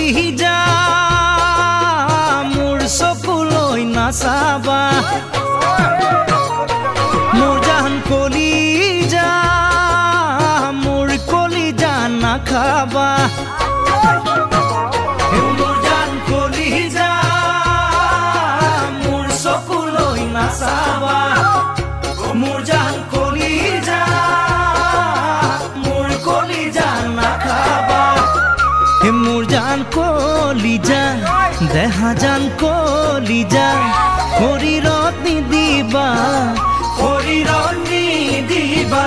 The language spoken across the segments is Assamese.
যা মোৰ চকুলৈ নাচাবা মোৰ জান কলি যা মোৰ কলি যা নাখাবা মোৰ জান কলি যা মোৰ চকুলৈ নাচাবা মোৰ জান কলি যা মোৰ কলি যা নাখাবা মোৰ জান কলি যা দেহা জান কলি যা শৰীৰত নিদিবা শৰীৰত নিদিবা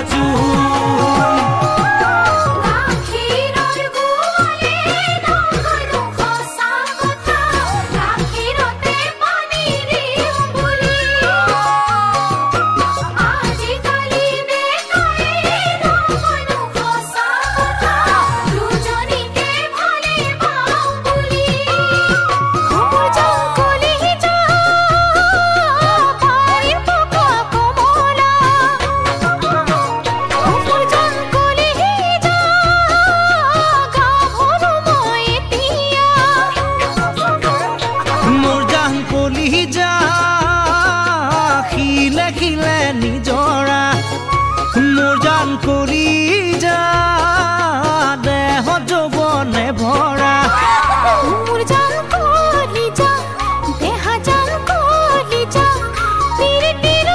নিজৰা মোৰ জান কলি যা দেহ যৌৱনে ভৰা মোৰ জান কলি যা দেহ জান কলি যা পিৰিতিৰ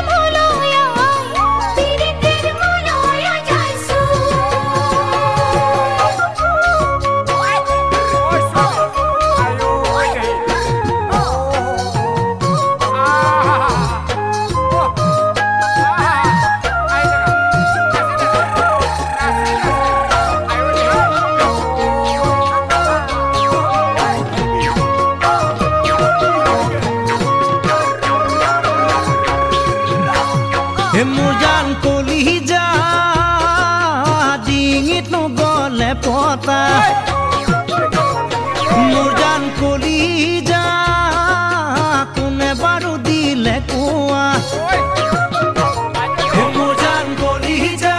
মলয়া যাইছো মোৰ জান কলি যা ডিঙিত নগলে পতা মোৰ জান কলি যা কোনে বাৰু দিলে কোৱা মোৰ জান কলি যা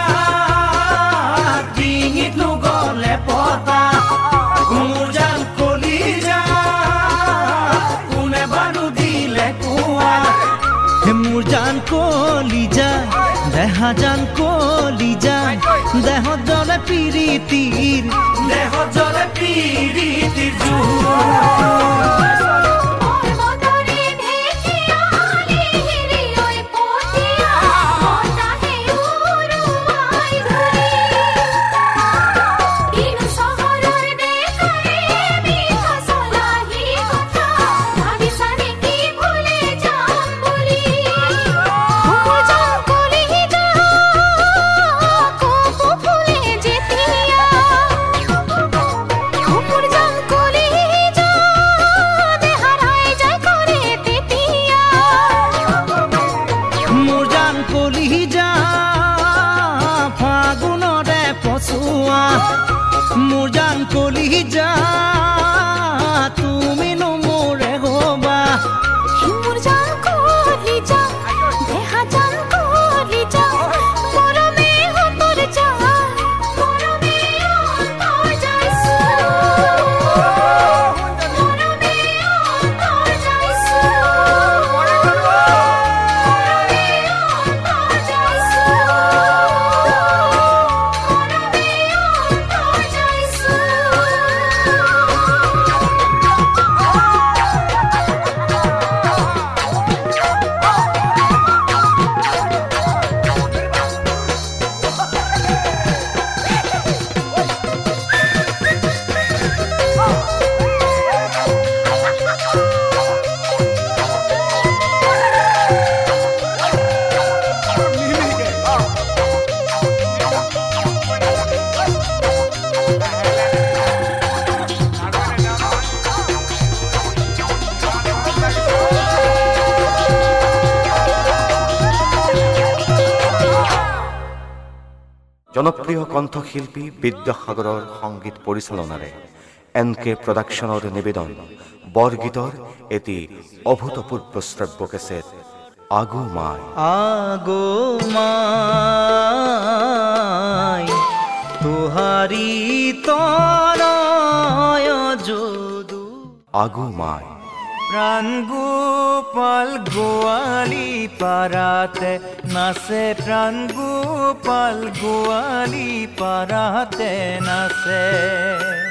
ডিঙিত নগলে পতা মোৰ জান কলি যা কোনে বাৰু দিলে কোৱা মোৰ জান কলি যা দেহা জান কলি যা দেহ জলে পিৰিতিৰ মোৰ জান কলি যা তুমি নমৰে হবা মোৰ জান কলি যা দেহ জান কলি যা মৰমে হতৰ যা মৰমে হতৰ যাইছো মৰমে হতৰ যাইছো মৰমে হতৰ যাইছো জনপ্ৰিয় কণ্ঠশিল্পী বিদ্যাসাগৰৰ সংগীত পৰিচালনাৰে এনকে প্ৰডাকশ্যনৰ নিবেদন বৰগীতৰ এটি অভূতপূৰ্ব শ্ৰব্য কেছেট আগো মাই তোহারি তনয় আগুমায়। প্রাণ গোপাল গোয়ালি পারাতে নাচে, প্রাণ গোপাল গোয়ালি পারাতে নাচে।